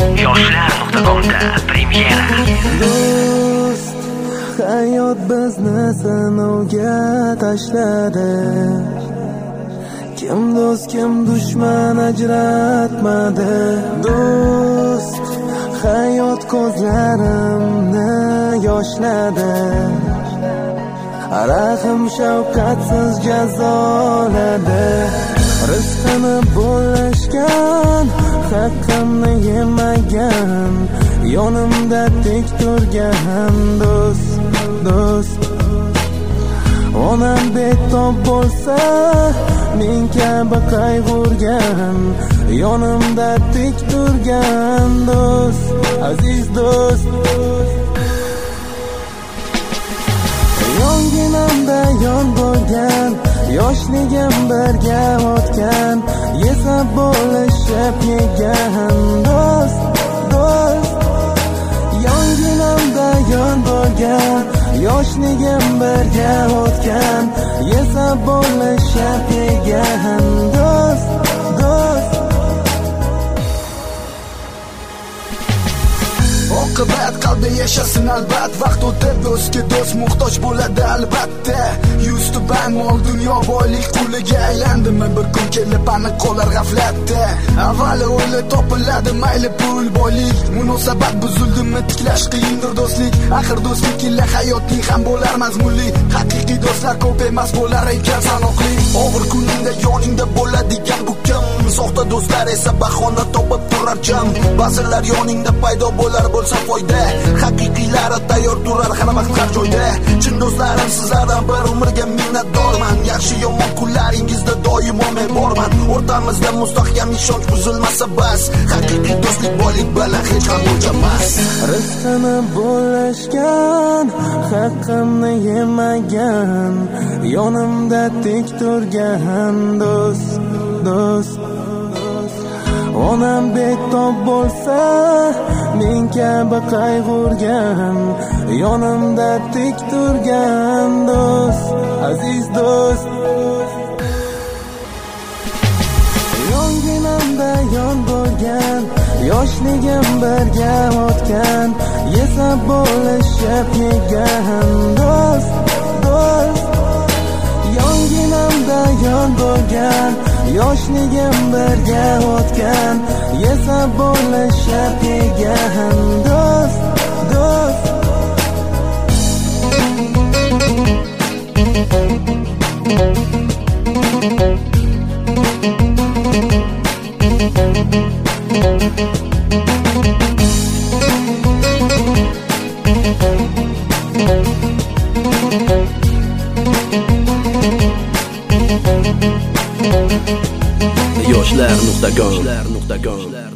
Yoshlar.com'da premyera. Do'st, hayot bizni sinovga tashladi. Kim do'st, kim dushman ajratmadi. Do'st, hayot ko'zlarimni yoshladi. Rahim shafqatsiz jazoladi. Rizqini bo'lishgan, haqqimni yemagan, yonimda tik turgan do'st. Onam betob bo'lsa, men kabi qayg'urgan, yonimda tik turgan do'st, aziz do'st. Yonginamda yon bo'lgan, yoshligim birga o'tgan, yesa bo'lishib yegan do'st. Yonginamda yon bo'lgan, yoshligim birga o'tgan, yesa bo'lishib yegan do'st. Oqibat qalbda yashasin albat, vaqt o'tib do'stga do'st muhtoj bo'ladi albatta. Yuz tuban mol dunyo boylik quliga aylandimi, bir kun kelib aniq qolar g'aflatda. Avvali o'yla topiladi mayli pul boylik, munosabat buzildimi tiklash qiyindir do'stlik. Axir do'stlik illa hayotning ham bo'lar mazmunli, haqiqiy do'stlar ko'p emas bo'lar ekan sanoqli. Og'ir kuningda yoningda bo'ladigan bu kim? Soxta do'stlar esa bahona topib turar jam. Ba'zilar yoningda paydo bo'lar bo'lsa foyda, haqiqiylari tayyor turar har vaqt har joyda. Chin do'stlarim sizlardan bir umrga minnatdorman, yaxshi yomon kunlaringizda doimo men borman. O'rtamizda mustahkam ishonch buzilmasa bas, haqiqiy do'stlik boylik bilan hech ham o'lchamas. Rizqini bo'lishgan, haqqimni yemagan, yonimda tik turgan do'st. Onam betob bo'lsa, men kabi qayg'urgan, yonimda tik turgan do'st, aziz do'st. Yonginamda yon bo'lgan, yoshligim birga o'tgan, yesa bo'lishib yegan do'st. Yonginamda yon bo'lgan, yoshligim birga o'tgan, yesa bo'lishib yegan do'st. Yoshlar.com